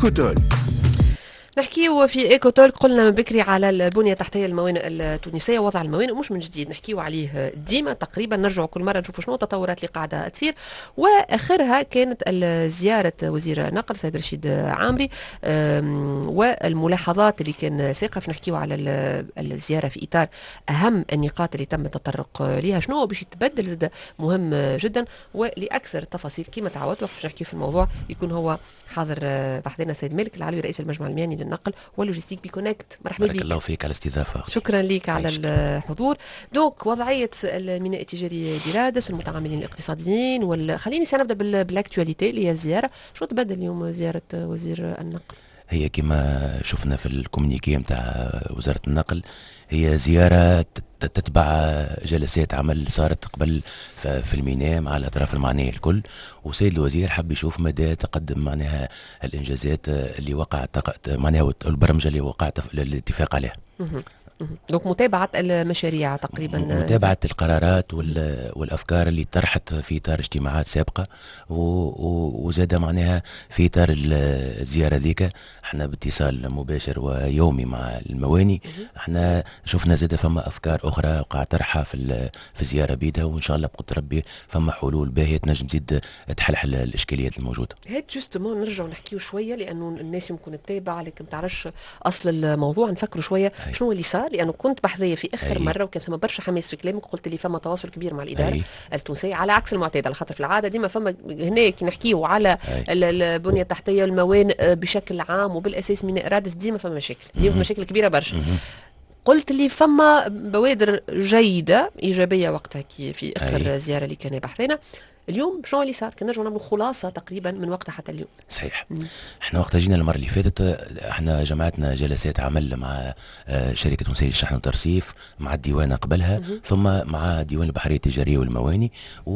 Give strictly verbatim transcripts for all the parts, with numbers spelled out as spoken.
إيكوتول. نحكيو في ايكوتول، قلنا من بكري على البنيه التحتيه الموانئ التونسيه، وضع الموانئ مش من جديد نحكيو عليه ديما تقريبا، نرجعوا كل مره نشوفوا شنو التطورات اللي قاعده تصير. واخرها كانت زياره وزير النقل سيد رشيد عامري والملاحظات اللي كان ساقف. نحكيو على الزياره في اطار اهم النقاط اللي تم التطرق لها، شنو باش يتبدل زاد مهم جدا. ولاكثر التفاصيل كما تعودت وقت باش نحكيو في الموضوع يكون هو حاضر بحثنا السيد مالك العلوي رئيس المجمع المهني للنقل واللوجستيك بكونكت. مرحبا بك. بارك الله فيك على الاستضافه. شكرا لك على الحضور. دونك وضعيه الميناء التجاري برادس والمتعاملين الاقتصاديين وال... خليني سنبدا بالاكtualité اللي هي الزياره. شو تبدل اليوم زياره وزير النقل؟ هي كما شفنا في الكومونيكي نتاع وزاره النقل، هي زياره تتبع جلسات عمل صارت قبل في الميناء مع الاطراف المعنيه الكل، وسيد الوزير حب يشوف مدى تقدم معناها الانجازات اللي وقعت معناها البرمجه اللي وقعت الاتفاق عليها. دونك متابعة المشاريع تقريبا، متابعة القرارات والأفكار اللي طرحت في إطار اجتماعات سابقة، وزاد معناها في إطار الزيارة ذيك احنا باتصال مباشر ويومي مع المواني. احنا شفنا زاد فما أفكار أخرى وقع طرحها في في الزيارة بيدها، وإن شاء الله بقدر ربي فما حلول باهية تنجم تزيد تحلحل الإشكاليات الموجودة. هيك جوستومون نرجعوا نحكيو شوية، لأنه الناس يمكن تتابع لكن ما تعرفش أصل الموضوع. نفكروا شوية أي. شنو اللي صار، لانه كنت بحثيه في اخر أي. مره وكان ثم برشا حماس في كلامك، قلت لي فما تواصل كبير مع الاداره أي. التونسيه على عكس المعتاد، على خاطر في العاده ديما فما هنا كي نحكيو على البنيه التحتيه والموانئ بشكل عام وبالاساس ميناء رادس ديما فما مشاكل، ديما مشاكل كبيره برشا. قلت لي فما بوادر جيده ايجابيه وقتها كي في اخر أي. زياره اللي كان بحثنا. اليوم شنو اللي صار؟ كنا نرجعوا نعملوا خلاصه تقريبا من وقتها حتى اليوم. صحيح. مم. احنا وقت جينا المره اللي فاتت احنا جمعتنا جلسات عمل مع شركه تونسيه للشحن والترصيف، مع الديوان قبلها، مم. ثم مع ديوان البحريه التجاريه والمواني،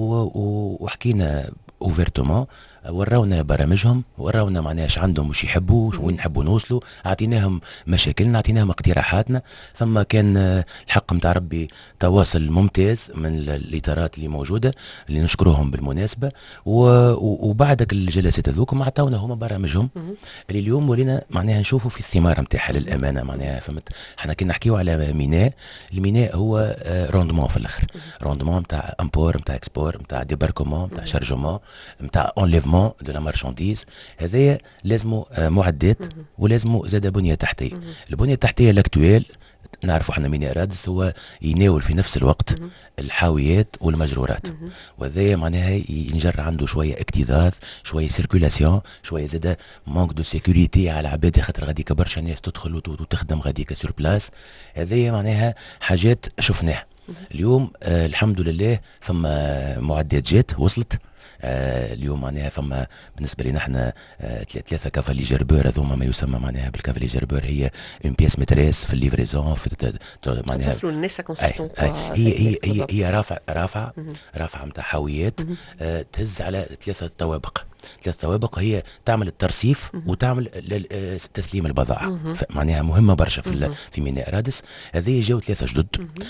وحكينا اوفيرتومون، وراونا برامجهم، وراونا معناها ايش عندهم وش يحبوا وين نحبوا نوصلوا، اعطيناهم مشاكلنا، اعطيناهم اقتراحاتنا. ثم كان الحق نتاع ربي تواصل ممتاز من الاطارات اللي موجوده اللي نشكروهم بالمناسبه، وبعدك الجلسات هذوك عطاونا هما برامجهم اللي اليوم ولينا معناها نشوفوا في الثمار نتاعها للامانه. معناها فهمت، احنا كي نحكيو على ميناء، الميناء هو روندمون في الاخر، روندمون نتاع امبور نتاع اكسبور نتاع ديباركومون نتاع شارجمون نتاع اونليفمون دو لا مارشانديز. هذايا لازموا معدات ولازموا زاد بنيه تحتيه. البنيه التحتيه الاكتويل نعرفوا احنا ميناء رادس هو يناول في نفس الوقت الحاويات والمجرورات، وهذايا معناها ينجر عنده شويه اكتظاظ، شويه سيركولاسيون، شويه زاد مونك دو سيكوريتي على العباد، خاطر غاديك برشا ناس تدخل وتخدم غاديك سور بلاس. هذايا معناها حاجات شفناها اليوم. آه الحمد لله فما معدات جات وصلت. آه اليوم معناها فما بالنسبه لنا احنا آه ثلاثه كافالي جربور، هذوما ما يسمى معناها بالكافالي جربور، هي اون بيس متريس في الليفريزون في معناها تفسروا الناس كونسيستون. هي هي هي هي رافع رافعه رافعه نتاع حاويات، آه تهز على ثلاثه طوابق. ثلاث طوابق هي تعمل الترصيف وتعمل تسليم البضائع، معناها مهمه برشا في في ميناء رادس. هذه جاو ثلاثه جدد.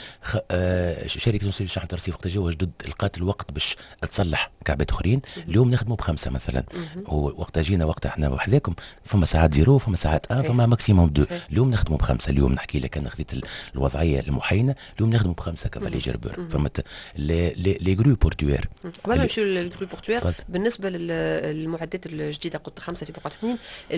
آه شركه تونسيه للشحن والترصيف وقت جاو جدد لقات الوقت باش تصلح كعبات اخرين. اليوم نخدموا بخمسه مثلا، ووقت جينا وقت احنا وحداكم فما ساعات زيرو فما ساعات ان فما ماكسيموم دو. اليوم نخدموا بخمسه. اليوم نحكي لك انا خذيت الوضعيه المحينه، اليوم نخدموا بخمسه كفالي جربور. فهمت لي جرو بورتوير. قبل ما نمشيو للجرو بورتوير، بالنسبه لل المعدات الجديده قلت خمسه في بقعه اثنين،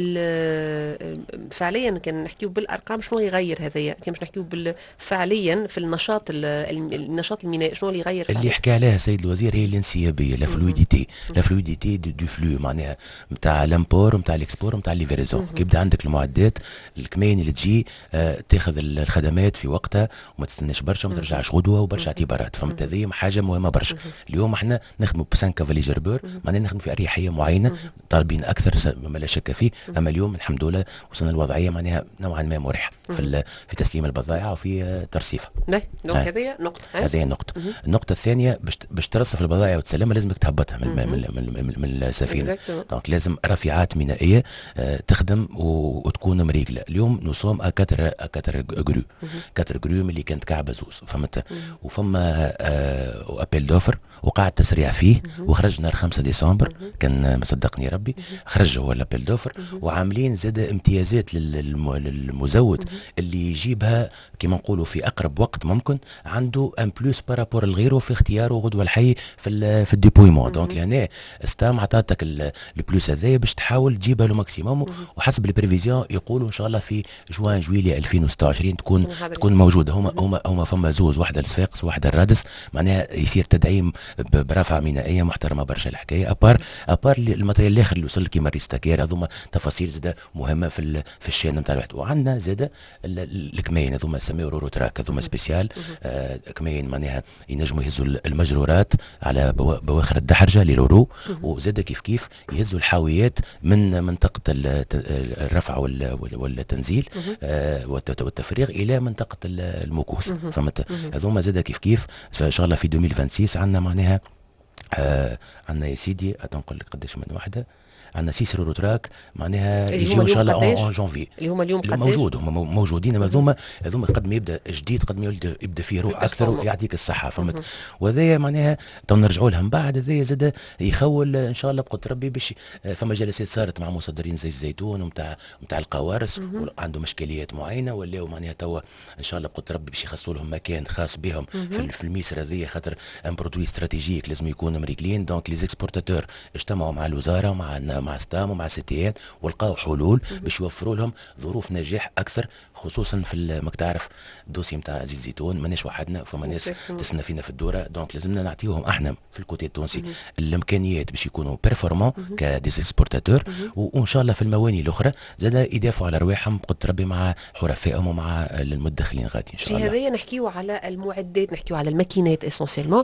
فعليا كان نحكيو بالارقام شنو يغير هذايا، كان باش نحكيو فعليا في النشاط النشاط المينائي شنو اللي يغير اللي حكى عليها سيد الوزير هي الانسيابيه، لا فلويديتي لا فلويديتي دو فلو، معناها نتاع لامبور نتاع الاكسبور نتاع ليفريزون. كي يبدا عندك المعدات الكمين اللي تجي آه تاخذ الخدمات في وقتها وما تستناش برشا وما ترجعش غدوه وبرشا اعتبارات. فهمت، هذه حاجه مهمه برشا. اليوم احنا نخدموا بسان كافالي جربور، معناها نخدموا في اريحيه معينه، طالبين اكثر ما لا شك فيه. اما اليوم الحمد لله وصلنا الوضعيه معناها نوعا ما مريحه في في تسليم البضائع وفي ترصيفها. دونك هذه نقطه هذه نقطه. النقطه الثانيه باش باش ترصف البضائع وتسلمها لازمك تهبطها من من من, من السفينه. دونك لازم رافعات مينائيه آه تخدم وتكون مريقله. اليوم نصوم اكثر اكثر جرو كثر جرو اللي كانت كعبه زوز. فهمت، وفما آه ابيل دوفر وقع التسريع فيه وخرج نهار خمسة ديسمبر. كان انا ما صدقني ربي، خرج هو لابيل دوفر، وعاملين زاد امتيازات للمزود اللي يجيبها كما نقولوا في اقرب وقت ممكن، عنده ان بلوس بارابور لغيره في اختياره غدوه الحي في في الديبويمون. دونك لهنا ستام عطاتك البلوس هذايا باش تحاول تجيبها له ماكسيموم، وحسب البريفيزيون يقولوا ان شاء الله في جوان جويليا ألفين وستة وعشرين تكون تكون موجوده. هما هما هما فما زوز، واحده الصفاقس واحده الرادس، معناها يصير تدعيم برافعه مينائيه محترمه برشا الحكايه. ابار ابار الماتريال الاخر اللي وصل كيما الريستاكير، هذوما تفاصيل زاده مهمه في في الشان نتاع الواحد. وعندنا زاده الكماين هذوما سميو رورو تراك، هذوما سبيسيال آه كماين معناها ينجموا يهزوا المجرورات على بواخر الدحرجه لرورو، وزاده كيف كيف يهزوا الحاويات من منطقه الرفع والتنزيل آه والتفريغ الى منطقه المكوث. فهمت؟ هذوما زاده كيف كيف ان شاء الله في ألفين وستة عندنا معناها آه عندنا يا سيدي نقول لك قداش من وحده، عندنا سيس رورو تراك معناها يجيو ان شاء الله اون جانفي اللي هما اليوم قداش موجود، هما موجودين. هذوما هذوما قد ما يبدا جديد قد ما يبدا فيه روح اكثر ويعطيك الصحه. فهمت؟ وهذايا معناها تو نرجعوا لها من بعد. هذايا زاد يخول ان شاء الله بقدر ربي باش فما جلسات صارت مع مصدرين زي الزيتون ومتاع متاع القوارص وعنده مشكليات معينه، ولاو معناها توا ان شاء الله بقدر ربي باش يخصوا لهم مكان خاص بهم في, في الميسر هذيا، خاطر ان برودوي استراتيجيك لازم يكونوا مريقلين. دونك لي زيكسبورتاتور اجتمعوا مع الوزاره مع مع ستام ومع سي تي ان ولقاو حلول باش يوفروا لهم ظروف نجاح اكثر، خصوصا في ماك تعرف الدوسي نتاع زيت الزيتون ماناش وحدنا، فما ناس تسنى فينا في الدوره. دونك لازمنا نعطيوهم احنا في الكوتي التونسي الامكانيات باش يكونوا بيرفورمون كديزيكسبورتاتور، وان شاء الله في المواني الاخرى زاد يدافعوا على رواحهم قلت ربي مع حرفائهم ومع المدخلين غادي ان شاء الله. في هذايا نحكيو على المعدات، نحكيو على الماكينات اسونسيلمون.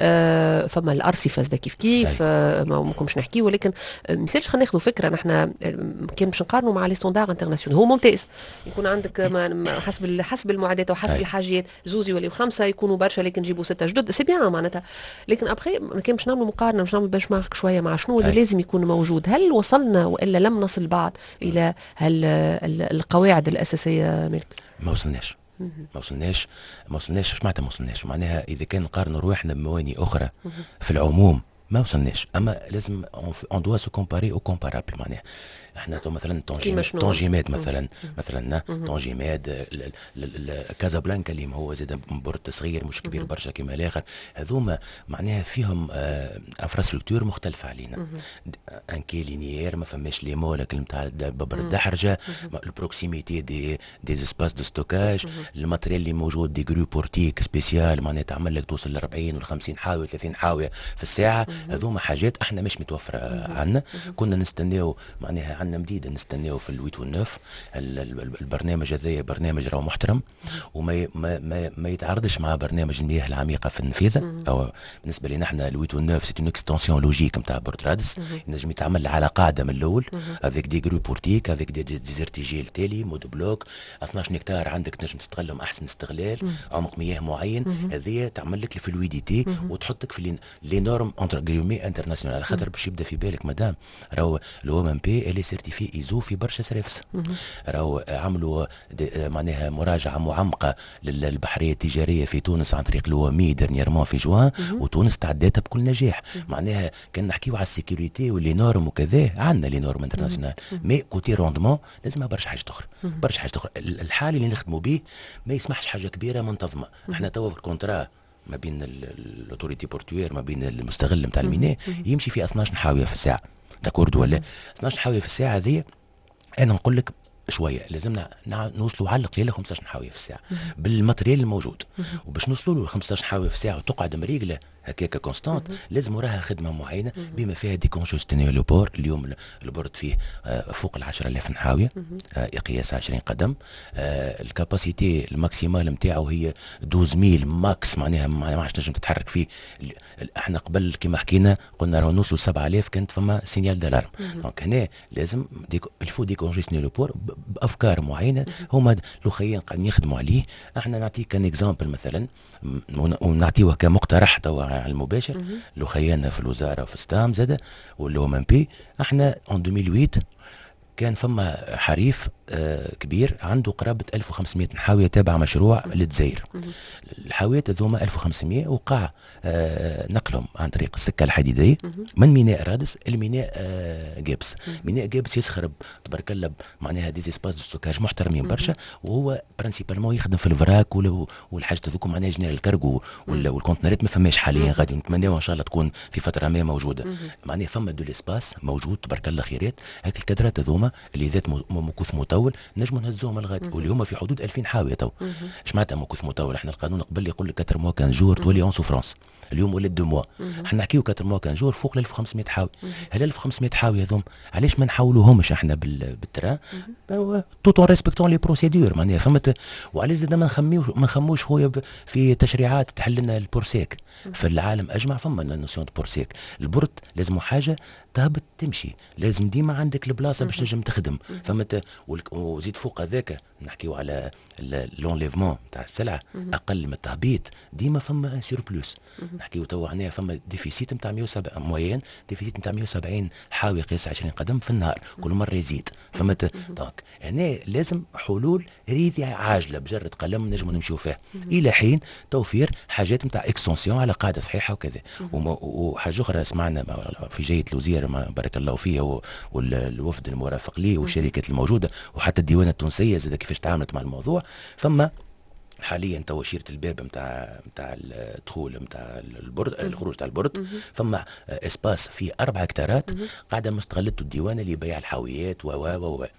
آه فما الارصفه زاد كيف كيف آه ما ممكنش نحكيو، ولكن مثالش خلينا ناخذوا فكره. نحن كان باش نقارنوا مع لي ستاندار انترناسيونال هو ممتاز، يكون عندك حسب حسب المعدات وحسب الحاجات زوز يوليو خمسه يكونوا برشا، لكن نجيبوا سته جدد سي بيان معناتها. لكن ابخي كان باش نعملوا مقارنه، باش نعملوا باش مارك شويه مع شنو اللي لازم يكون موجود. هل وصلنا والا لم نصل بعد الى هل القواعد الاساسيه ملك؟ ما وصلناش ما وصلناش ما وصلناش اش معناتها ما وصلناش؟ معناها اذا كان نقارنوا رواحنا بمواني اخرى في العموم ما وصلناش، اما لازم اون دوا سو كومباري او كومبارابل. معناها احنا تو مثلا طونجيماد مثلا مثلا طونجيماد كازابلانكا اللي هو زاد بورت صغير مش كبير برشا كيما الاخر، هذوما معناها فيهم انفراستركتور مختلفه علينا. ان كي لينيير ما فماش لي مولك نتاع ببر الدحرجه، البروكسيميتي دي دي اسباس دو ستوكاج، الماتريال اللي موجود دي جرو بورتيك سبيسيال معناها تعمل لك توصل ل أربعين ولا خمسين حاويه ثلاثين حاويه في الساعه. هذوما حاجات احنا مش متوفره عندنا، كنا نستناو معناها عندنا مديده نستناو في الويت والنوف. البرنامج هذايا برنامج راهو محترم وما ما ما, ما يتعارضش مع برنامج المياه العميقه في النفيذه. او بالنسبه لنا احنا الويت والنوف سي اون اكستنسيون لوجيك نتاع بورترادس، ينجم يتعمل على قاعده من الاول افيك دي جرو بورتيك افيك دي ديزرتيجيل تالي مود بلوك اثناش هكتار عندك تنجم تستغلهم احسن استغلال، عمق مياه معين. هذه تعمل لك الفلويديتي وتحطك في لي نورم انتر جريمي انترناسيونال، على خاطر باش يبدا في بالك مدام راهو لو ام ام بي الي سيرتيفي ايزو في برشا سرافس، راهو عملوا معناها مراجعه معمقه للبحريه التجاريه في تونس عن طريق لوامي ديرنييرمون في جوان، وتونس تعداتها بكل نجاح. معناها كان نحكيو على السيكوريتي واللي نورم وكذا، عندنا لي نورم انترناسيونال، مي كوتي روندمون لازمها برشا حاجه اخرى برشا حاجه اخرى. الحال اللي نخدموا به ما يسمحش حاجه كبيره منتظمه. احنا توا في الكونترا ما بين الاوتوريتي بورتوير ما بين المستغل نتاع الميناء يمشي في اثناش حاويه في الساعه، داكورد ولا اثناش حاويه في الساعه هذه. انا نقول لك شويه لازمنا نوصلوا على القليله خمسطاش حاويه في الساعه بالماتريال الموجود، وباش نوصلوا له خمسطاش حاويه في الساعه وتقعد مريقله هكاك كونستانت لازم وراها خدمه معينه بما فيها ديكونجستيني لو بور. اليوم البورد فيه فوق ال عشرة آلاف حاويه قياس عشرين قدم، الكاباسيتي الماكسيمال نتاعو هي اثنا عشر ماكس، معناها ما عادش تنجم تتحرك فيه. احنا قبل كما حكينا قلنا راهو نوصلوا سبعة آلاف كانت فما سينيال دالارم. دونك هنا لازم الفو ديكونجستيني لو بور بافكار معينه هما الاخرين قاعدين يخدموا عليه. احنا نعطيك كان اكزامبل مثلا ونعطيوه كمقترح توا على المباشر لو خيانا في الوزاره في ستام زاده ولو ام بي. احنا ان ألفين وثمانية كان فما حريف آه كبير عنده قرابه ألف وخمسمائة حاويه تابع مشروع للجزائر. الحاويات هذوما ألف وخمسمائة وقع آه نقلهم عن طريق السكه الحديديه من ميناء رادس لميناء آه جابس. ميناء جابس يسخرب تبارك الله معناها دي سباس دو ستوكاج محترمين برشا، وهو برانسيبالمون يخدم في الفراك والحاجات هذوك معناها جنرال الكارغو والكونتنرات ما فماش حاليا، غادي نتمناو ان شاء الله تكون في فتره ما موجوده. معناها فما دو ليسباس موجود تبارك الله خيرات. هاك الكادرات هذوما اللي ذات مكوث مطول نجموا نهزوهم لغايه واللي هما في حدود ألفين حاويه تو. اش معناتها مكوث مطول؟ احنا القانون قبل يقول لك أربعة موا كان جور تولي اون سوفرونس، اليوم ولات دو موا. احنا نحكيو أربعة موا كان جور فوق ال ألف وخمسمائة حاوي. هل ألف وخمسمائة حاوي هذوم علاش ما نحولوهمش احنا بالتران توت اون ريسبكتون لي بروسيدور؟ معناها فهمت. وعلاش زاد ما نخميوش ما نخموش خويا في تشريعات تحل لنا البورسيك في العالم اجمع. فما نوسيون دو بورسيك، البورت لازم حاجه تهبط تمشي، لازم ديما عندك البلاصه باش تنجم تخدم فهمت. وزيد فوق هذاك نحكيو على لونليفمون تاع السلعه اقل من التهبيط ديما فما ان سيربلوس. نحكيو تو هنا فما ديفيسيت نتاع مائة وسبعين موين، ديفيسيت نتاع مائة وسبعين حاوي قياس عشرين قدم في النهار، كل مره يزيد فهمت. دونك هنا لازم حلول ريدي عاجله بجره قلم نجموا نمشيو فيها الى حين توفير حاجات نتاع اكستنسيون على قاعده صحيحه وكذا. وحاجه اخرى سمعنا في جية الوزير بارك الله فيه والوفد المرافق ليه والشركات الموجوده وحتى الديوانه التونسيه زاد كيفاش تعاملت مع الموضوع. فما حاليا تو شيره الباب نتاع نتاع الدخول نتاع البرد الخروج تاع البرد فما اسباس فيه اربع هكتارات قاعده مستغلته الديوانه لبيع الحاويات و و و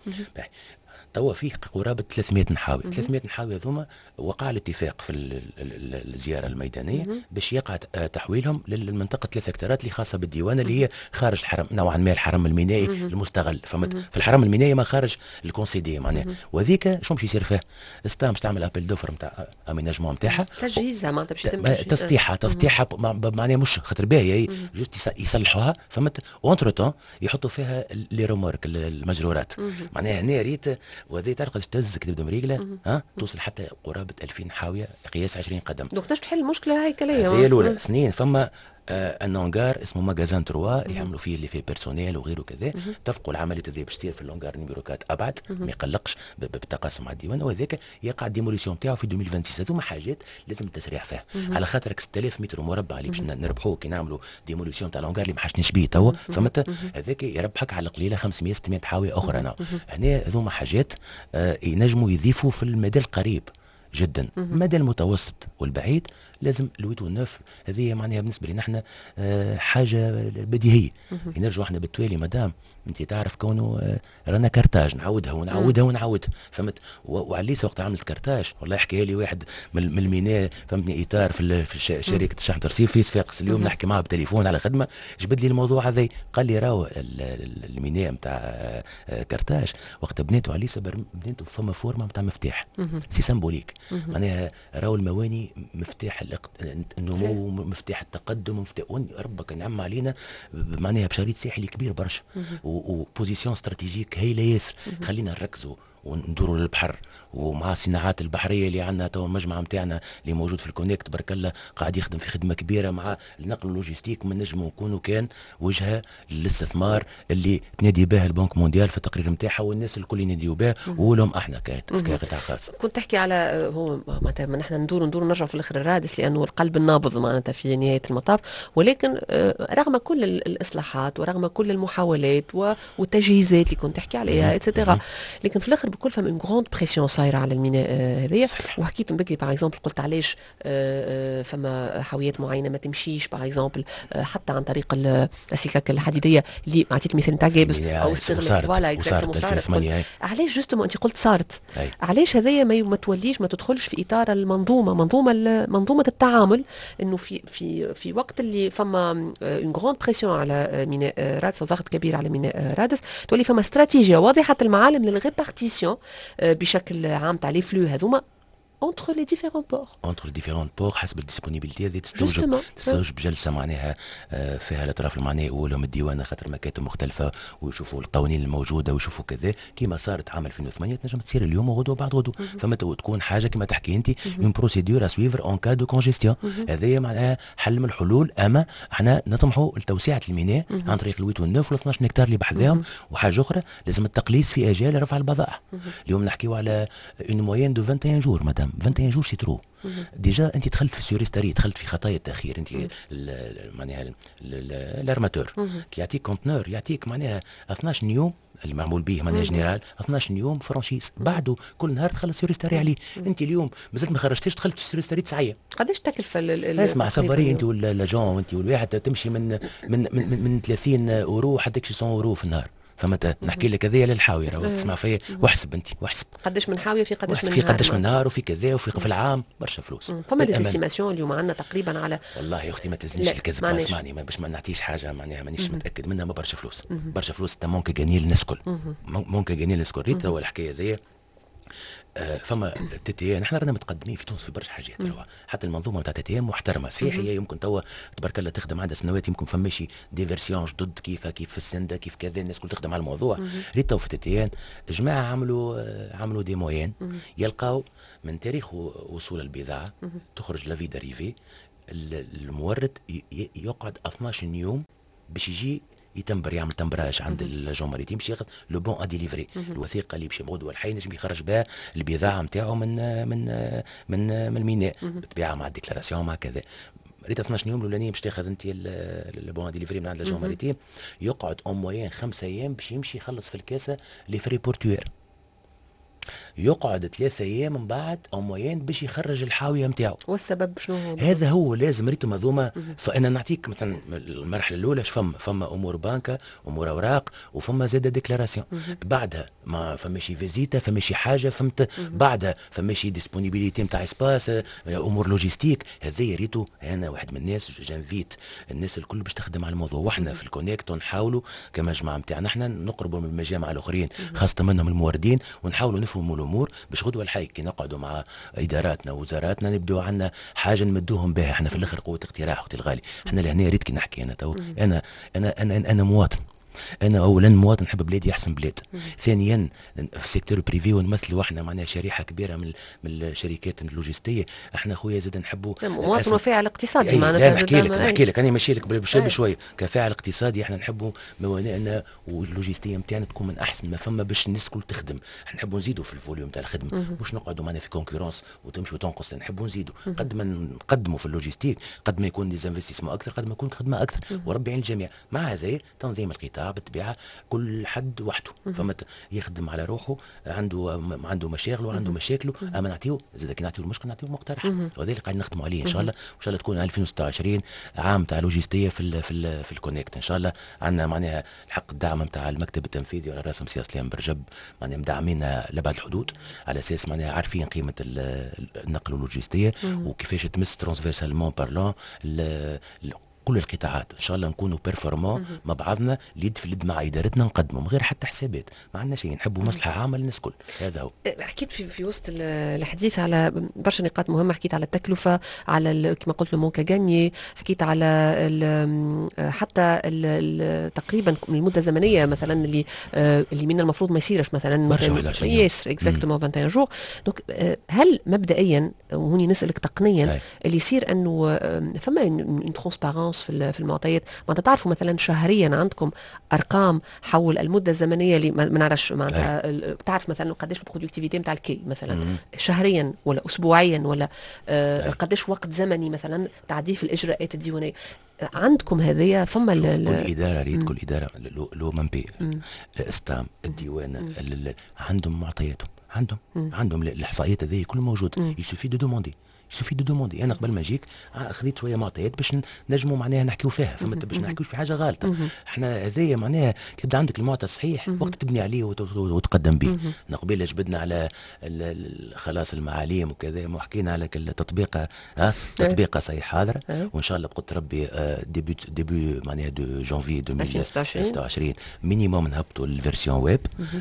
توا فيه قرابه ثلاثمائة نحاوي. ثلاثمائة نحاوي هذوما وقع الاتفاق في الزياره الميدانيه باش يقع تحويلهم للمنطقه ثلاث هكتارات اللي خاصه بالديوانه اللي هي خارج الحرم نوعا ما الحرم المينائي المستغل فهمت. في الحرم المينائي ما خارج الكونسيدي معناها. وذيك شو باش يصير فيها؟ استا باش تعمل ابل دوفر نتاع اميناجمون نتاعها تجهيزها معناتها باش تتم تسطيحها تسطيحها معناها مش خاطر باهيه جوست يصلحوها فهمت. وانتر تون يحطوا فيها لي رومارك المجرورات معناها هنا ريت وهذه تعرف قداش تهز كي تبدا مريقله ها توصل حتى قرابه ألفين حاويه قياس عشرين قدم. دونك كيفاش تحل المشكله هيكليه؟ هذه الاولى. اثنين فما آه النونغار اسمه ماغازان ثلاثة يعملوا فيه اللي فيه بيرسونيل وغيره كذا. اتفقوا العمليه هذه باش تصير في اللونغار نيميرو أربعة ابعد ما يقلقش بالتقاسم مع الديوان وهذاك يقع الديموليسيون تاعو في ألفين وستة وعشرين. هذوما حاجات لازم التسريع فيها على خاطرك ستة آلاف متر مربع اللي باش نربحوه كي نعملوا ديموليسيون تاع اللونغار اللي ما حاش نشبيه توا فهمت. هذاك يربحك على القليله خمسمائة ستمائة حاويه اخرى. انا هنا هذوما حاجات آه ينجموا يضيفوا في المدى القريب جدا. المدى المتوسط والبعيد لازم الويت والنف هذه معناها بالنسبه لنا احنا اه حاجه بديهيه. نرجعوا احنا بالتوالي مدام انت تعرف كونه اه رانا كارتاج نعودها ونعودها ونعودها فهمت. وعليس وقت عملت كارتاج والله يحكي لي واحد من الميناء فهمتني اطار في, في شركه الشحن ترسيف في صفاقس اليوم نحكي معاه بالتليفون على خدمه جبد لي الموضوع هذا قال لي راهو الميناء نتاع اه كارتاج وقت بنيته عليس بنيته فما فورمه نتاع مفتاح سي سامبوليك معناها راهو المواني مفتاح النمو مفتاح التقدم مفتاح ربك نعم علينا معناها بشريط ساحلي كبير برشا وبوزيسيون استراتيجيك هايله ياسر. خلينا نركزوا وندوروا للبحر ومع الصناعات البحريه اللي عندنا تو المجمع نتاعنا اللي موجود في الكونيكت تبارك الله قاعد يخدم في خدمه كبيره مع النقل اللوجستيك. من نجموا نكونوا كان وجهه للاستثمار اللي تنادي بها البنك مونديال في التقرير نتاعها والناس الكل يناديوا بها ولهم احنا كقطاع خاص. كنت تحكي على هو معناتها من احنا ندوروا ندوروا نرجعوا في الاخر الرادس لانه القلب النابض معناتها في نهايه المطاف. ولكن رغم كل الاصلاحات ورغم كل المحاولات والتجهيزات اللي كنت تحكي عليها اتسيتيرا لكن في الاخر بكل فما غروند بريسيون صايره على الميناء هذيا. وحكيت من بكري باغ اكزومبل قلت علاش فما حاويات معينه ما تمشيش باغ اكزومبل حتى عن طريق السكك الحديديه اللي عطيت مثال نتاع جابس او استغلال فوالا اكزاكتومون. علاش جوستومون انت قلت صارت علاش هذايا ما, ما توليش ما تدخلش في اطار المنظومه منظومه منظومه التعامل انه في في في وقت اللي فما اون غروند بريسيون على ميناء رادس وضغط كبير على ميناء رادس تولي فما استراتيجيه واضحه المعالم للريبارتيسيون بشكل عام تاع لي فلو هذوما entre les différents ports. entre les différents ports حسب الديسبونيبيليتي هذه تستوجب تستوجب جلسه معناها فيها الاطراف المعنيه اولهم الديوانه خاطر مكاتب مختلفه ويشوفوا القوانين الموجوده ويشوفوا كذا كيما صارت عام ألفين وثمانية تنجم تصير اليوم وغدوه بعد غدوه فما تكون حاجه كما تحكي انت اون بروسيدور اسويفر اون كا دو كونجيستيون هذايا معناها حل من الحلول. اما احنا نطمحوا لتوسعه الميناء عن طريق الويت والنوف وال اثناش هكتار اللي بحذاهم. وحاجه اخرى لازم التقليص في اجال رفع البضائع. اليوم نحكيو على اون موين دو واحد وعشرين جور مدام واحد وعشرين جور سي ترو. ديجا انت دخلت في السيوريستاري دخلت في خطايا التاخير انت معناها الارماتور كي يعطيك كونتنور يعطيك معناها اثناش يوم اللي معمول به معناها جنرال اثناش يوم فرانشيز بعده كل نهار تخلص سيوريستاري عليه. انت اليوم مازلت ما خرجتيش دخلت في السيوريستاري تسعيه. قداش تكلفه اسمع سفري انت ولا لاجون وانت والواحد تمشي من من من, من ثلاثين اورو حتى مية اورو في النهار. فهمت نحكي لك هذايا للحاويه راهو تسمع فيا واحسب انت واحسب قداش من حاويه في قداش من في قداش من نهار وفي كذا وفي في العام برشا فلوس. فما ديزيستيماسيون اليوم عندنا تقريبا على والله يا اختي ما تزنيش الكذب اسمعني باش ما نعطيش حاجه معناها مانيش متاكد منها. ما برشا فلوس برشا فلوس انت ممكن جاني للناس الكل ممكن جاني للناس الكل ريت هو الحكايه هذيا. آه فما تي تي نحن رانا متقدمين في تونس في برشا حاجات روا حتى المنظومه نتاع تي تي محترمه صحيح. هي يمكن توا تبارك الله تخدم عندها سنوات يمكن فماشي دي فيرسيون جدد كيف كيف في السنده كيف كذا الناس كل تخدم على الموضوع. ريت تو في تي تي جماعه عملوا آه عملوا دي موين يلقاو من تاريخ وصول البضاعه تخرج لافي داريفي المورد يقعد اثناش يوم باش يجي يتمبر يعمل تمبراج عند الجون ماريتيم باش ياخذ لو بون ا ديليفري الوثيقه اللي باش غدوه الحي نجم يخرج بها البضاعه نتاعو من من من من الميناء بالطبيعه مع الديكلاراسيون مع كذا. ريت اثناش يوم الاولانيين باش تاخذ انت لو بون ا ديليفري من عند الجون ماريتيم يقعد اون موين خمسة ايام باش يمشي يخلص في الكاسه لي فري بورتوير. يقعد ثلاثة ايام من بعد او موين باش يخرج الحاويه نتاعو. والسبب شنو هو؟ هذا هو لازم ريتو منظومه. فانا نعطيك مثلا المرحله الاولى فما فما امور بانكا امور اوراق وفما زاده ديكلاراسيون. بعدها ما فماشي فيزيتا فماشي حاجه فهمت. بعدها فماشي ديسبونيبيليتي نتاع اسباس امور لوجيستيك. هذا ريتو انا واحد من الناس جانفيت الناس الكل باش تخدم على الموضوع. واحنا في الكونيكت نحاولوا كمجموعه نتاعنا احنا نقربوا من المجامع الاخرين خاصه منهم الموردين ونحاولوا نفهموا الامور باش غدوه الحي كي نقعدوا مع اداراتنا ووزاراتنا نبداو عندنا حاجه نمدوهم بها. احنا في الاخر قوه اقتراح اختي الغالي. احنا لهنا ريت كي نحكي انا تو انا انا انا انا مواطن. انا اولا مواطن نحب بلادي احسن بلاد. ثانيا في السيكتور بريفي ونمثلوا احنا معناها شريحه كبيره من من الشركات اللوجستيه. احنا خويا زاد نحبوا مواطن وفاعل اقتصادي معناتها. نحكي لك نحكي لك انا ماشي لك بشوي بشوي كفاعل اقتصادي. احنا نحبوا موانئنا واللوجستيه نتاعنا تكون من احسن ما فما باش الناس الكل تخدم. نحبوا نزيدوا في الفوليوم تاع الخدمه مش نقعدوا معنا في كونكورونس وتمشي وتنقص. نحبوا نزيدوا قد ما نقدموا في اللوجستيك قد ما يكون ديزانفستيسمون اكثر قد ما يكون خدمه اكثر وربي يعين الجميع. مع هذا تنظيم القطاع بالطبيعه كل حد وحده فهمت يخدم على روحه عنده عنده مشاغله وعنده مشاكله. اما نعطيو زاد كي نعطيو المشكل نعطيو مقترح وهذا اللي قاعد نخدموا عليه ان شاء الله. وان شاء الله تكون ألفين وستة وعشرين عام تاع لوجستيه في ال في ال في الكونيكت ان شاء الله. عندنا معناها الحق الدعم نتاع المكتب التنفيذي على راس مسيا سليم برجب معناها مدعمينا لبعد الحدود على اساس معناها عارفين قيمه النقل واللوجستيه وكيفاش تمس ترانسفيرسالمون بارلون كل القطاعات. ان شاء الله نكونوا بيرفورمون مع بعضنا اليد في اليد مع ادارتنا نقدموا من غير حتى حسابات. ما عندنا شيء نحبوا مصلحه عامه للناس الكل. هذا هو. حكيت في في وسط الحديث على برشا نقاط مهمه. حكيت على التكلفه على كما قلت لو غاني. حكيت على ال حتى ال تقريبا المده الزمنيه مثلا اللي اللي من المفروض ما يصيرش مثلا ياسر اكزاكتومون واحد وعشرين جور. دونك هل مبدئيا وهوني نسالك تقنيا اللي يصير انه فما اون ترونسبارونس في المعطيات ما تعرفوا مثلا شهريا عندكم ارقام حول المده الزمنيه اللي ما نعرفش معناتها تعرف مثلا قداش البرودكتيفيتي نتاع الكي مثلا مم. شهريا ولا اسبوعيا ولا آه قداش وقت زمني مثلا تعديل الاجراءات الديوانيه عندكم هذيا فما كل اداره ريت كل اداره لو لو منبي الاستام الديوانه عندهم معطياتهم عندهم مم. عندهم الاحصائيات هذه كل موجوده يسوفي دو دوموندي سوفي دو دوموندي. انا قبل ما اجيك خذيت شويه معطيات باش نجموا معناها نحكيو فيها، فهمت، باش نحكيوش في حاجه غلطه. احنا هذايا معناها تبدا عندك المعطى الصحيح وقت تبني عليه وتقدم به. قبيله جبدنا على خلاص المعاليم وكذا، وحكينا على التطبيق، ها تطبيقه صحيح حاضره، وان شاء الله بقدر ربي ديبي ديبي معناها دو جانفي ألفين وستة وعشرين مينيموم نهبطوا الفيرسيون ويب،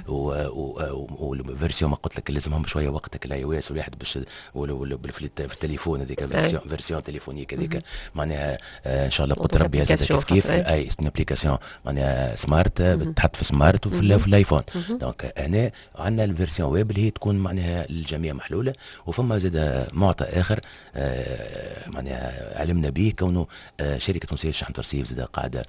والفيرسيون ما قلت لك لازمهم شويه وقتك الاي او اس والواحد باش في التليفون هذيك فيرسيون فيرسيون تليفونيك هذيك معناها ان شاء الله بقدر ربي هذا كيف كيف اي اون ابليكاسيون معناها سمارت بتحط في سمارت وفي الايفون. دونك هنا عندنا الفيرسيون ويب اللي هي تكون معناها للجميع محلوله. وفما زاد معطى اخر معناها علمنا به، كونه شركه تونسيه للشحن والترصيف زاد قاعده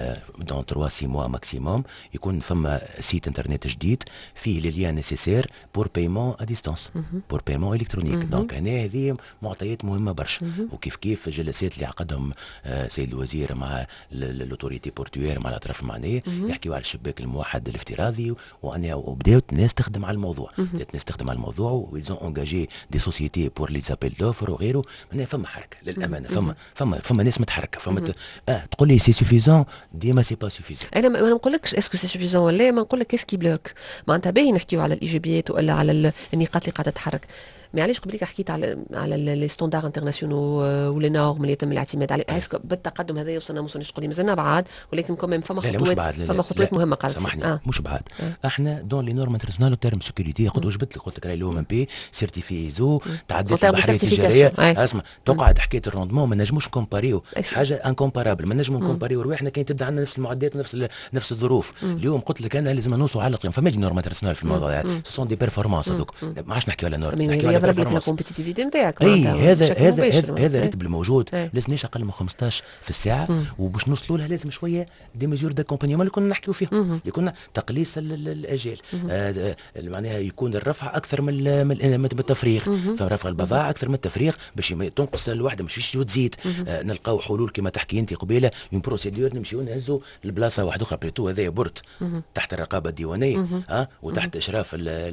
دون ثلاثة ستة موا ماكسيموم يكون فما سيت انترنت جديد فيه لي ليان نيسيسير بور بايمون ا ديستانس، بور بايمون الكترونيك. دونك هنا هذه معطيات مهمه برشا. وكيف كيف الجلسات اللي عقدهم سيد الوزير مع لوتوريتي بورتوير مع الاطراف المعنيه يحكيوا على الشباك الموحد الافتراضي، وانا وبداوا الناس تخدم على الموضوع، بدات الناس تخدم على الموضوع ويزون اونجاجي دي سوسيتي بور لي زابيل دوفر وغيره. معناها فما حركه للامانه، فما فما فما ناس متحركه، فما اه تقول لي سي سوفيزون، ديما سي با سوفيزون. انا ما نقولكش اسكو سي سوفيزون ولا، ما نقول لك اسكي بلوك معناتها باهي نحكيو على الايجابيات ولا على النقاط اللي قاعده تتحرك. معليش قبليك حكيت على على لي ستاندار انترناسيونال ولي نورم اللي يتم الاعتماد عليه. اسكو بالتقدم هذا يوصلنا ما وصلناش؟ تقول لي مازلنا بعاد، ولكن كمان فما خطوات، فما خطوات مهمه قاعده سامحني آه. مش بعاد آه. احنا دون لي نورم انترناسيونال تيرم سيكوريتي قد وجبت لك، قلت لك راهي لو ام بي سيرتيفي ايزو تعديت البحريه التجاريه. اسمع تقعد حكايه الروندمون ما نجموش نكومباريو حاجه انكومبارابل، ما نجمو نكومباريو رواحنا كاين تبدا عندنا نفس المعدات ونفس نفس الظروف. اليوم قلت لك انا لازم نوصلوا على القيم، فما نورم انترناسيونال في الموضوع هذا، سون دي بيرفورمانس هذوك، ما عادش نحكيو على نورم، نحكيو على بيرفورمانس. نتاعك اي هذا هذا هذا الراتب الموجود لازمناش اقل من خمسطاش في الساعه. وباش نوصلوا لها لازم شويه دي ميزور داكومبانيمون اللي كنا نحكيو فيهم، اللي كنا تقليص الاجال، آه معناها يكون الرفع اكثر من من التفريغ، فرفع البضائع اكثر من التفريغ باش تنقص الوحده مش تزيد. آه نلقاو حلول كما تحكي انت قبيله، اون بروسيدور نمشيو نهزوا لبلاصه واحده اخرى. بريتو هذايا برت تحت الرقابه الديوانيه اه وتحت اشراف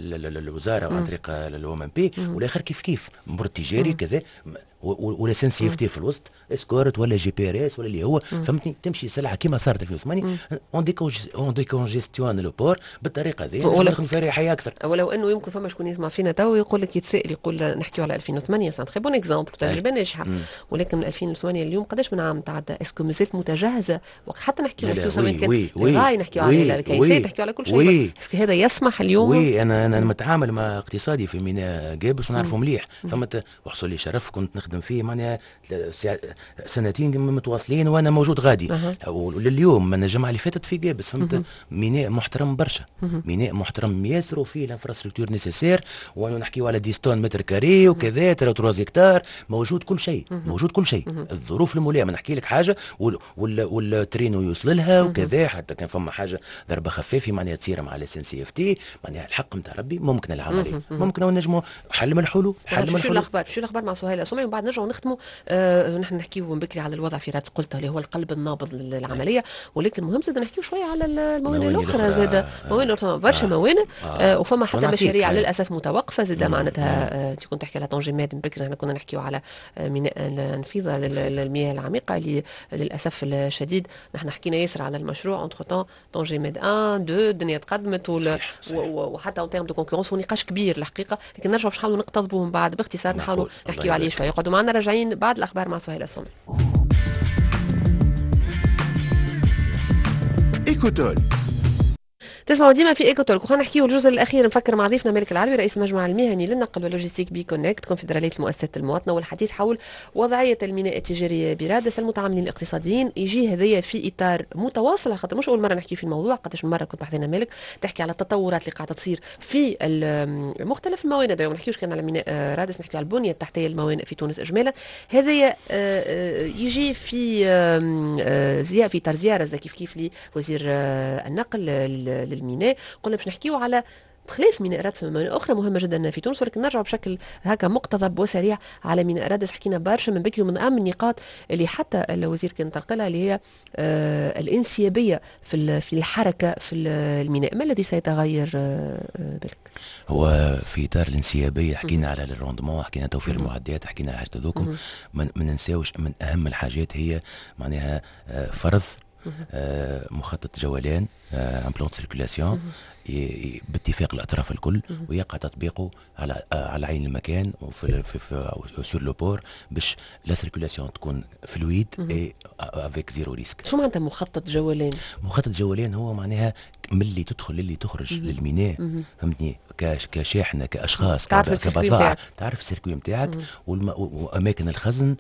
الوزاره عن طريق الاو ام بي، والاخر كيف كيف برت تجاري كذا ولا سنسيفتي في الوسط اسكورت ولا جي بي ار اس ولا اللي هو فهمتني، تمشي سلعه كيما صارت ألفين وثمانية اون اون ديكونجيستيون لو بور بالطريقه هذه نخدم فيها ريحه اكثر. ولو انه يمكن فما شكون يسمع فينا تو يقول لك يتسائل يقول نحكيو على ألفين وثمانية سان تري بون اكزومبل تجربه ناجحه، ولكن من ألفين وثمانية اليوم قداش من عام تعدى؟ اسكو مازالت متجهزه وقت حتى نحكيو نحكيو سواء كان راي نحكيو على الكيسات نحكيو على كل شيء، اسكو هذا يسمح اليوم؟ وي انا انا متعامل مع اقتصادي في ميناء جابس ونعرفه مليح، فما وحصل لي شرف كنت نخدم فيه معناها سنتين متواصلين وانا موجود غادي. أه. ولليوم من الجمعه اللي فاتت في جابس فهمت ميناء محترم برشا، ميناء محترم ياسر وفيه الانفراستركتور نيسيسير، وانا نحكيو على ديستون متر كاري وكذا ثلاثة هكتار، موجود كل شيء، موجود كل شيء. الظروف الملائمه نحكي لك حاجه والترينو يوصل لها وكذا، حتى كان فما حاجه ضربه خفافه معناها تصير مع الاس ان سي اف تي، معناها الحق نتاع ربي ممكن العمليه ممكن ونجموا حل من الحلول. حل من الحلول. شو الاخبار شو الاخبار مع سهيل السمعي وبعد نرجعوا نختموا. آه نحن نحكيو من بكري على الوضع في رات قلتها اللي هو القلب النابض للعمليه، ولكن مهم زاد نحكيو شويه على الموانئ الاخرى زاد موانئ برشا موانئ آه وفما حتى مشاريع للاسف متوقفه زاد معناتها. انت كنت تحكي على طنجمات من بكري، احنا كنا نحكيو على ميناء الانفيضه للمياه العميقه اللي للاسف الشديد نحن حكينا ياسر على المشروع اونتر طون طنجمات واحد اثنين الدنيا تقدمت وحتى اون تيرم دو كونكورونس ونقاش كبير الحقيقه، لكن نرجعوا باش نحاولوا نقتضبوا من بعد باختصار نحاولوا نحكيو عليه شويه. يقعدوا معنا راجعين بعد الاخبار مع سهيل السمعي. إيكوتول تسمعوا ديما في ايكو تولك، وخلينا نحكيو الجزء الاخير نفكر مع ضيفنا مالك العربي رئيس المجمع المهني للنقل واللوجستيك بي كونكت كونفدراليه المؤسسات المواطنه، والحديث حول وضعيه الميناء التجاري برادس المتعاملين الاقتصاديين. يجي هذايا في اطار متواصل، خاطر مش اول مره نحكي في الموضوع، قداش من مره كنت بحثنا مالك تحكي على التطورات اللي قاعده تصير في مختلف الموانئ. ما نحكيوش كان على ميناء رادس، نحكيو على البنيه التحتيه للموانئ في تونس اجمالا. هذايا يجي في زياره في اطار زياره كيف كيف لوزير النقل للميناء، قلنا باش نحكيو على بخلاف ميناء رادس موانئ اخرى مهمه جدا في تونس، ولكن نرجع بشكل هكا مقتضب وسريع على ميناء رادس. حكينا برشا من بكري، ومن اهم النقاط اللي حتى الوزير كان طرق لها اللي هي آه الانسيابيه في في الحركه في الميناء. ما الذي سيتغير آه بالك؟ هو في اطار الانسيابيه حكينا على الروندمون، حكينا توفير المعدات، حكينا على حاجه ذوكم. ما ننساوش من اهم الحاجات هي معناها آه فرض آه مخطط جولان، ان بلان سيركولاسيون باتفاق الاطراف الكل، ويقع تطبيقه على على عين المكان وفي في, في سور لو بور باش لا سيركولاسيون تكون فلويد اي افيك زيرو ريسك. شو معناتها مخطط جولان؟ مخطط جولان هو معناها من اللي تدخل للي تخرج للميناء، فهمتني؟ كشاحنه كاشخاص كبضاعه، تعرف السيركوي نتاعك واماكن الخزن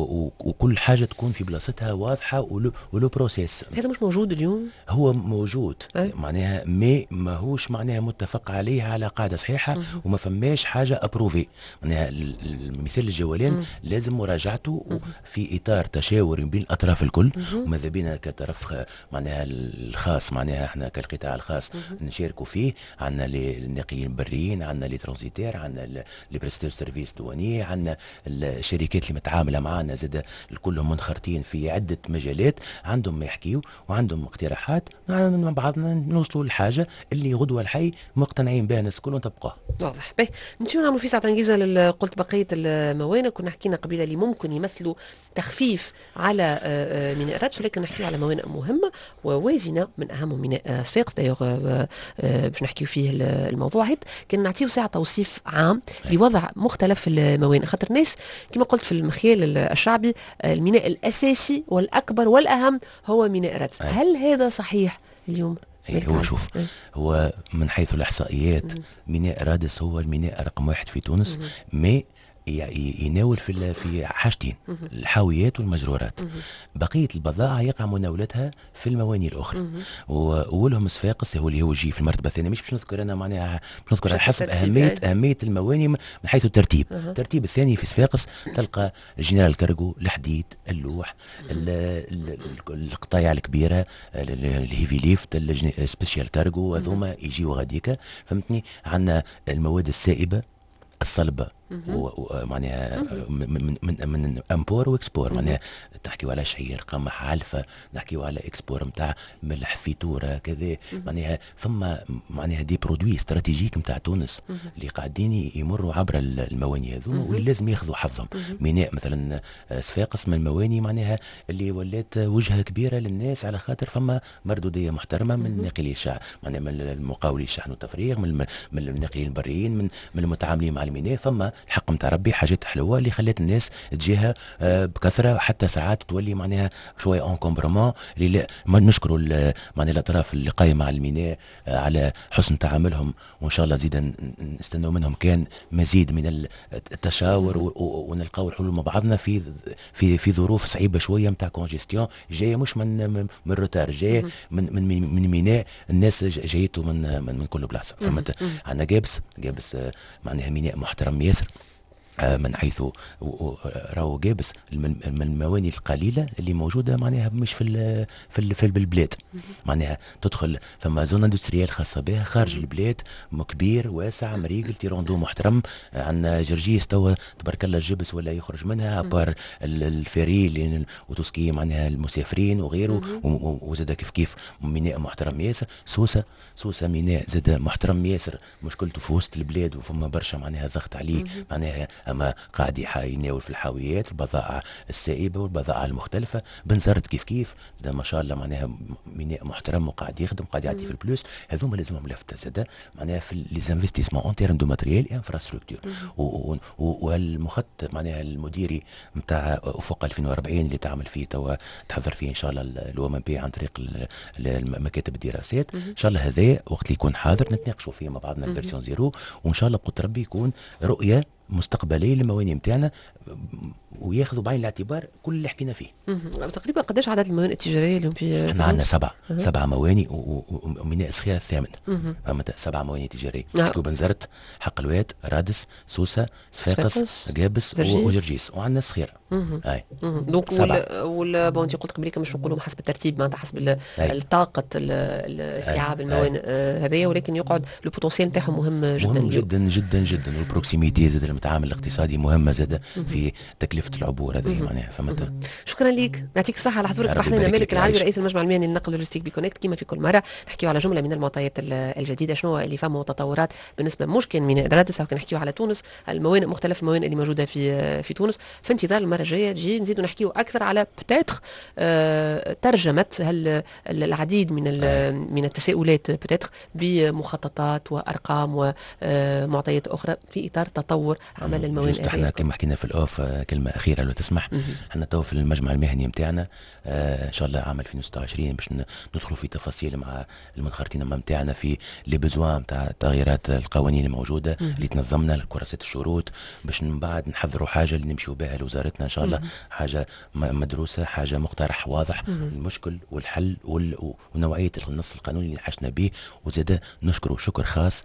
وكل حاجه تكون في بلاصتها واضحه، ولو بروسيس. هذا مش موجود اليوم؟ هو موجود أه؟ معناها مي ماهوش معناها متفق عليه على قاعده صحيحه، مم. وما فماش حاجه ابروفي. معناها المثال الجولان مم. لازم مراجعته مم. في اطار تشاور بين الاطراف الكل، وماذا بينا كطرف معناها الخاص، معناها احنا كالقطاع الخاص مم. نشاركوا فيه. عندنا الناقلين البريين، عندنا لي ترانزيتير، عندنا لي بريستير سيرفيس دواني، عندنا الشركات اللي متعامله معنا زاد الكلهم منخرطين في عده مجالات، عندهم ما يحكيوا وعندهم اقتراحات، مع بعضنا نوصلوا للحاجه اللي غدوه الحي مقتنعين بها الناس الكل ونطبقوها. واضح. باهي نمشيو نعملوا في ساعه تنجيزه. قلت بقيه الموانئ كنا حكينا قبيله اللي ممكن يمثلوا تخفيف على ميناء رادس، ولكن نحكيو على موانئ مهمه ووازنه، من اهم ميناء صفاقس دايوغ باش نحكيو فيه الموضوع هيد. كان نعطيو ساعه توصيف عام لوضع مختلف الموانئ، خاطر الناس كما قلت في المخيال الشعبي الميناء الاساسي والاكبر والاهم هو ميناء رادس. هل هذا صحيح اليوم؟ هو شوف، هو من حيث الاحصائيات ميناء رادس هو الميناء رقم واحد في تونس، مي يناول في في حاجتين، الحاويات والمجرورات. بقيه البضائع يقع مناولتها في الموانئ الاخرى، واولهم صفاقس هو اللي هو يجي في المرتبه الثانيه. مش باش نذكر انا معناها نذكر على حسب اهميه اهميه الموانئ من حيث الترتيب. أه. الترتيب الثاني في صفاقس تلقى الجنرال كارغو، الحديد، اللوح، القطايع الكبيره، الهيفي ليفت، السبيشال كارغو، هذوما يجيو غاديكا، فهمتني؟ عندنا المواد السائبه الصلبه ومعناها من من من امبور واكسبور، معناها تحكيوا على شعير، قمح، علفه، نحكيوا على اكسبور نتاع ملح، فيتوره، كذا. معناها ثم معناها دي برودوي استراتيجيك نتاع تونس اللي قاعدين يمروا عبر الموانئ هذوما واللي لازم ياخذوا حظهم. ميناء مثلا صفاقس من الموانئ معناها اللي ولات وجهه كبيره للناس، على خاطر فما مردوديه محترمه من ناقلي الشحن، معناها من المقاولي الشحن والتفريغ، من من الناقلين البريين، من من المتعاملين مع الميناء. فما الحق نتاع ربي حاجات حلوه اللي خلات الناس تجيها بكثره، وحتى ساعات تولي معناها شويه انكومبرمون اللي ما نشكروا معناها الاطراف اللي قايمه على الميناء على حسن تعاملهم، وان شاء الله زيدا نستناو منهم كان مزيد من التشاور ونلقاو الحلول مع بعضنا في في في ظروف صعيبه شويه نتاع كونجستيون جايه مش من من روتار، جايه من من من ميناء الناس جايته من من, من كل بلاصه. فهمت؟ عندنا جابس جابس معناها ميناء محترم ياسر من حيث راهو جابس من الموانئ القليله اللي موجوده معناها مش في ال في ال في البلاد. معناها تدخل فما زون اندستريال خاصه بها خارج البلاد، كبير واسع مريقل تيروندو محترم. عندنا جرجيس توا تبارك الله الجبس ولا يخرج منها بار الفيري وتوسكي معناها المسافرين وغيره، وزاد كيف كيف ميناء محترم ياسر. سوسه سوسه ميناء زاد محترم ياسر، مشكلته في وسط البلاد وفما برشا معناها ضغط عليه، معناها اما قاعد يناول في الحاويات البضائع السائبه والبضائع المختلفه. بنزرت كيف كيف ده ما شاء الله معناها ميناء محترم وقاعد يخدم قاعد يعطي في البلوس. هذوما لازمهم لفته زاده معناها في لي زانفستيسمون اون تيرم دو ماتريال انفراستركتور. والمخطط معناها المديري نتاع افق ألفين وأربعين اللي تعمل فيه توا تحضر فيه ان شاء الله الوام بي عن طريق مكاتب الدراسات. ان شاء الله هذا وقت اللي يكون حاضر نتناقشوا فيه مع بعضنا الفيرسيون زيرو، وان شاء الله بقدر ربي يكون رؤيه مستقبليه للموانئ نتاعنا، وياخذوا بعين الاعتبار كل اللي حكينا فيه. تقريبا قداش عدد الموانئ التجاريه اليوم في؟ احنا عندنا سبع أه. سبع موانئ وميناء صغيره الثامن، فهمت؟ سبع موانئ تجاريه، حكوا بنزرت، حق الواد، رادس، سوسه، صفاقس، جابس وجرجيس، وعندنا صغيره. اي دونك وال بون انت قلت قبليك مش نقولوا حسب الترتيب معناتها حسب الطاقه الاستيعاب الموانئ هذايا، ولكن يقعد لو بوتونسيال نتاعهم مهم جدا مهم جدا جدا جدا، والبروكسيميتي زاد المتعامل الاقتصادي مهمه زاد في تكلفه العبور هذه معناها، فهمت؟ شكرا ليك، يعطيك الصحه على حضورك بحثنا. مالك العلوي رئيس المجمع المهني للنقل واللوجستيك بكونكت. كما في كل مره نحكيو على جمله من المعطيات الجديده، شنو اللي فما تطورات بالنسبه مش كان من رادس، او نحكيو على تونس، الموانئ مختلف الموانئ اللي موجوده في في تونس. في انتظار المره الجايه تجي نزيدوا نحكيو اكثر على بوتيتر آه ترجمه هل العديد من من التساؤلات بوتيتر بمخططات وارقام ومعطيات اخرى في اطار تطور عمل الموانئ. احنا كما حكينا في الاوف كلمه اخيره لو تسمح، احنا تو في المجمع المهني نتاعنا آه ان شاء الله عام ألفين وستة وعشرين باش ندخلوا في تفاصيل مع المنخرطين نتاعنا في لي بيزوان نتاع تغييرات القوانين الموجوده اللي تنظمنا الكراسات الشروط، باش من بعد نحضروا حاجه اللي نمشيو بها لوزارتنا ان شاء الله، حاجه مدروسه، حاجه مقترح واضح المشكل والحل ونوعيه النص القانوني اللي حشنا به. وزاد نشكروا شكر خاص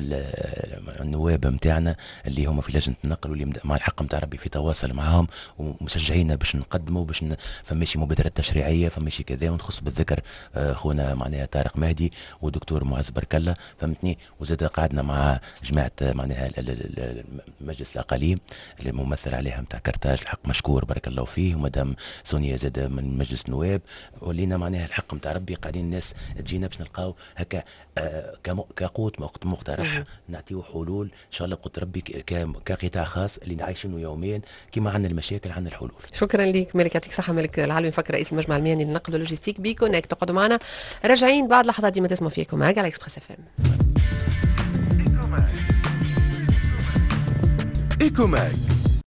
النواب نتاعنا اللي هما في لجنه النقل، واللي مع الحق نتاع ربي في تواصل معاهم ومشجعينا باش نقدموا، باش فماشي مبادرات تشريعيه، فماشي كذا. ونخص بالذكر خونا معناها طارق مهدي ودكتور معز بركله، فهمتني؟ وزاد قعدنا مع جماعه معناها مجلس الاقاليم اللي ممثل عليها نتاع كرتاج، الحق مشكور بارك الله فيه، ومدام سونيا زاد من مجلس النواب. ولينا معناها الحق نتاع ربي قاعدين الناس تجينا باش نلقاو هكا آه كقوت مقترح نعطيو حلول ان شاء الله بقدر ربي كقطاع خاص اللي عايشينه يوميا. كما عندنا المشاكل عندنا الحلول. شكرا ليك مالك، يعطيك الصحه. مالك العلوي نفكر رئيس المجمع المهني للنقل واللوجستيك بكونكت. تقعدوا معنا راجعين بعد لحظات ديما تسمعوا فيها كوماج على اكسبريس اف ام. ايكوماج